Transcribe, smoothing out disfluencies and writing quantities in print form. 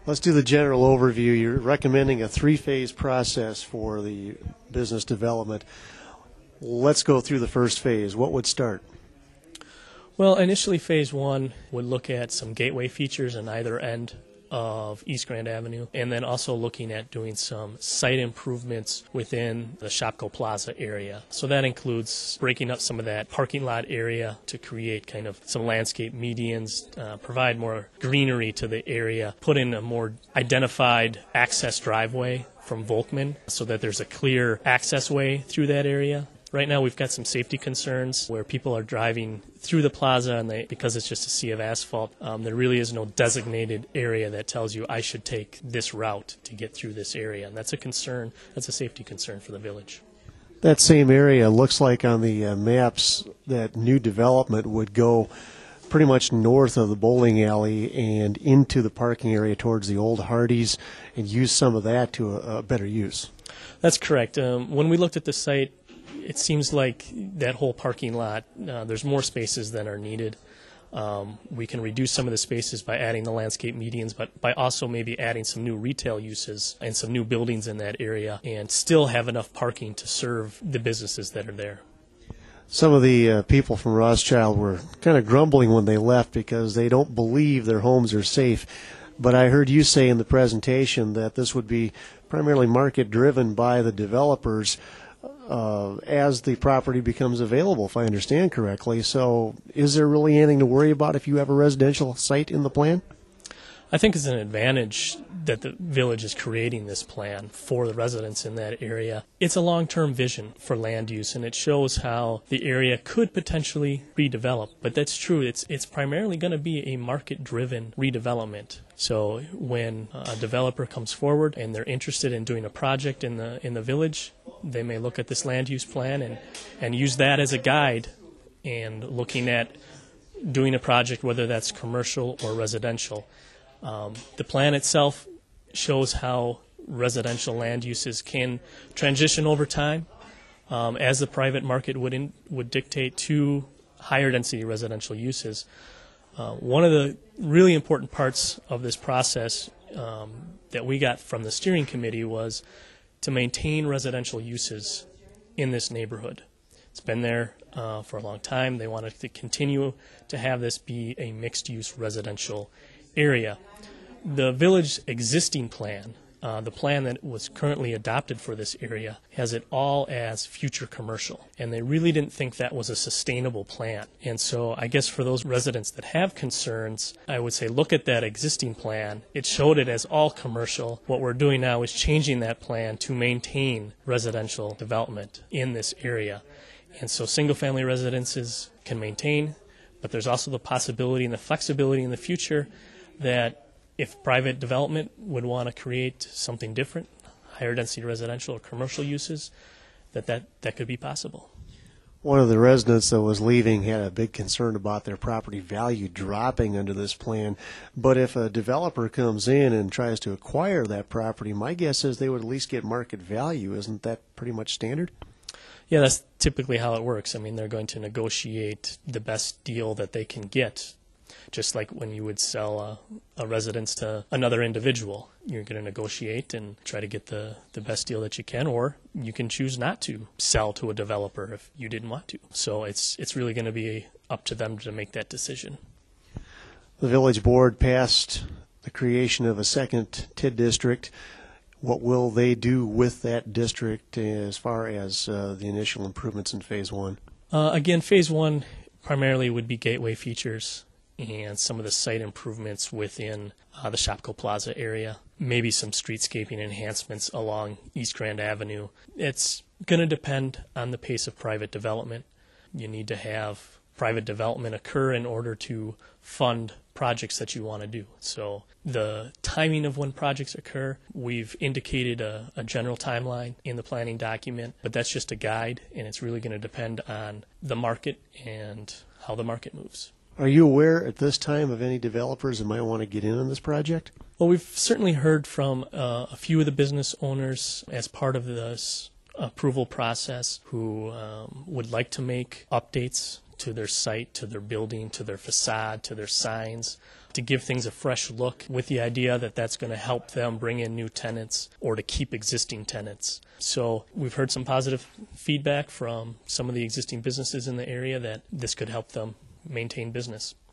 Let's do the general overview. You're recommending a three-phase process for the business development. Let's go through the first phase. What would start? Well, initially phase one would look at some gateway features on either end of East Grand Avenue, and then also looking at doing some site improvements within the Shopko Plaza area. So that includes breaking up some of that parking lot area to create kind of some landscape medians, provide more greenery to the area, put in a more identified access driveway from Volkman so that there's a clear access way through that area. Right now we've got some safety concerns where people are driving through the plaza and because it's just a sea of asphalt, there really is no designated area that tells you I should take this route to get through this area. And that's a concern, that's a safety concern for the village. That same area looks like on the maps that new development would go pretty much north of the bowling alley and into the parking area towards the old Hardee's and use some of that to a better use. That's correct. When we looked at the site, it seems like that whole parking lot, there's more spaces than are needed. We can reduce some of the spaces by adding the landscape medians, but by also maybe adding some new retail uses and some new buildings in that area and still have enough parking to serve the businesses that are there. Some of the people from Rothschild were kind of grumbling when they left because they don't believe their homes are safe. But I heard you say in the presentation that this would be primarily market driven by the developers as the property becomes available, if I understand correctly. So is there really anything to worry about if you have a residential site in the plan? I think it's an advantage that the village is creating this plan for the residents in that area. It's a long-term vision for land use, and it shows how the area could potentially be developed. But that's true. It's primarily going to be a market-driven redevelopment. So when a developer comes forward and they're interested in doing a project in the village, they may look at this land use plan and use that as a guide and looking at doing a project, whether that's commercial or residential. The plan itself shows how residential land uses can transition over time as the private market would dictate to higher density residential uses. One of the really important parts of this process that we got from the steering committee was to maintain residential uses in this neighborhood. It's been there for a long time. They wanted to continue to have this be a mixed-use residential area. The village's existing plan, the plan that was currently adopted for this area, has it all as future commercial. And they really didn't think that was a sustainable plan. And so I guess for those residents that have concerns, I would say look at that existing plan. It showed it as all commercial. What we're doing now is changing that plan to maintain residential development in this area. And so single-family residences can maintain, but there's also the possibility and the flexibility in the future that if private development would want to create something different, higher density residential or commercial uses, that could be possible. One of the residents that was leaving had a big concern about their property value dropping under this plan. But if a developer comes in and tries to acquire that property, my guess is they would at least get market value. Isn't that pretty much standard? Yeah, that's typically how it works. I mean, they're going to negotiate the best deal that they can get. Just like when you would sell a residence to another individual, you're going to negotiate and try to get the best deal that you can, or you can choose not to sell to a developer if you didn't want to. So it's really going to be up to them to make that decision. The village board passed the creation of a second TID district. What will they do with that district as far as the initial improvements in Phase 1? Again, Phase 1 primarily would be gateway features and some of the site improvements within the Shopko Plaza area, maybe some streetscaping enhancements along East Grand Avenue. It's going to depend on the pace of private development. You need to have private development occur in order to fund projects that you want to do. So the timing of when projects occur, we've indicated a general timeline in the planning document, but that's just a guide, and it's really going to depend on the market and how the market moves. Are you aware at this time of any developers that might want to get in on this project? Well, we've certainly heard from a few of the business owners as part of this approval process who would like to make updates to their site, to their building, to their facade, to their signs, to give things a fresh look with the idea that that's going to help them bring in new tenants or to keep existing tenants. So we've heard some positive feedback from some of the existing businesses in the area that this could help them maintain business.